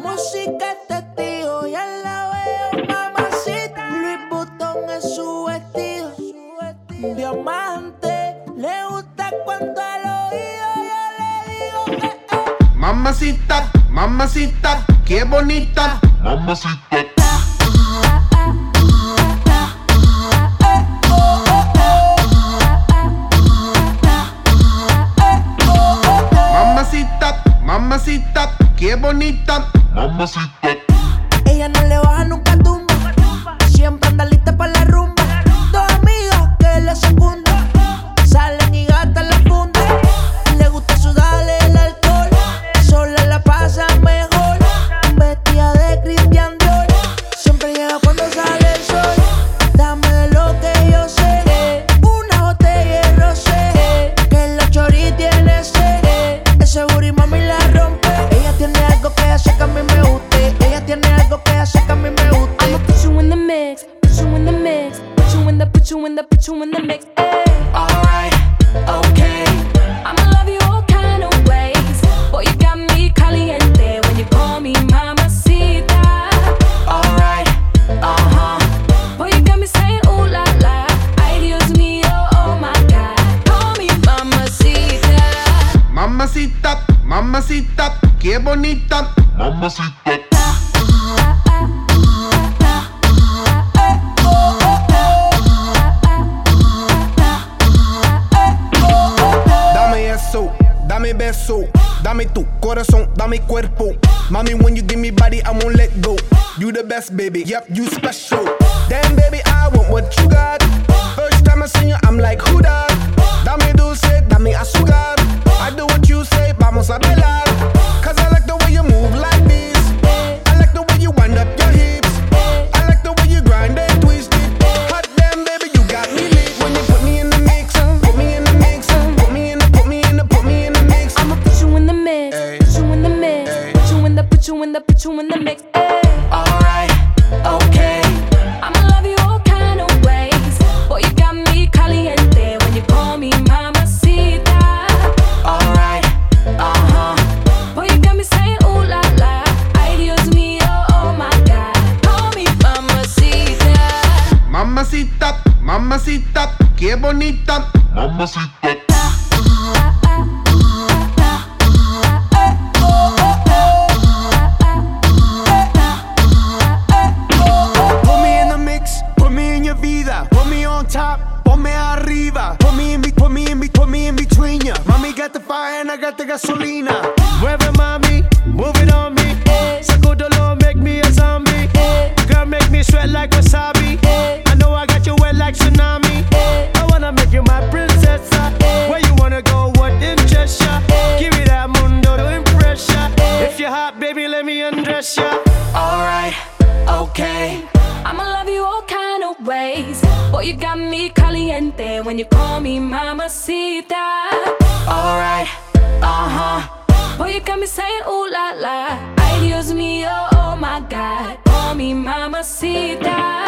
música es testigo, ya la veo, mamacita. Louis Vuitton es su vestido, diamante. Le gusta cuando al oído yo le digo Mamacita, mamacita, qué bonita. Mamacita. Mamacita, mamacita, qué bonita. Mamacita. Ella no le baja nunca tumba, siempre anda lista para la rumba. Dos amigas que le secundan, salen y gastan la funda. Le gusta sudarle el alcohol, sola la pasa mejor. Vestida de Christian Dior, siempre llega cuando sale el sol. Dame de lo que yo sé, una botella de rosé, que la chori tiene sed. Ese booty mami la rompe. Ella tiene algo que hace que a mí me guste. Ella tiene algo que hace que a mí me guste. I'ma put you in the mix, put you in the mix, put you in the, put you in the, put you in the mix. Alright, okay. I'ma love you all kind of ways. Boy, you got me caliente when you call me mamacita. Alright, Boy, you got me saying ooh la la. Ay, Dios mío, oh my God. Call me mamacita. Mamacita, mamacita, qué bonita. Mamacita. Dame eso, dame beso, dame tu corazón, dame cuerpo. Mommy, when you give me body, I won't let go. You the best, baby, yep, you special. Damn, baby, I want what you got. First time I seen you, I'm like, who that? Dame dulce, dame azúcar. I do what you say, vamos a bailar. Cause I like the way you move like this. I like the way you wind up your hips. I like the way you grind and twist it. Hot damn, baby, you got me lit. When you put me in the mix, put me in the mix, put me in the, put me in the, put me in the mix. I'ma put you in the mix, put you in the mix, put you in the, put you in the, put you in the mix. alright, okay. I'ma love you all kind of ways. Boy, you got me caliente when you call me mamacita. Alright, Boy, you got me saying ooh la la. Ay, Dios mío, oh my God. Call me mamacita. Mamacita, mamacita, qué bonita. Mamacita. Put me in the mix, put me in your vida. Put me on top, ponme arriba. Put me in, put me in, put me in between ya. Mommy got the fire and I got the gasolina. Mueve mami, move it on me. Sacudolo, make me a zombie. Girl, make me sweat like wasabi. I know I got you wet like tsunami. I wanna make you my princess. Where you wanna go, what interests ya? Give me that mundo to impress ya. If you're hot, baby, let me undress ya. alright, okay. I'ma love you all kind of ways. Boy, you got me caliente when you call me mamacita. Alright, Boy, you got me saying ooh la la. Ay, Dios mío, oh my God. Call me mamacita.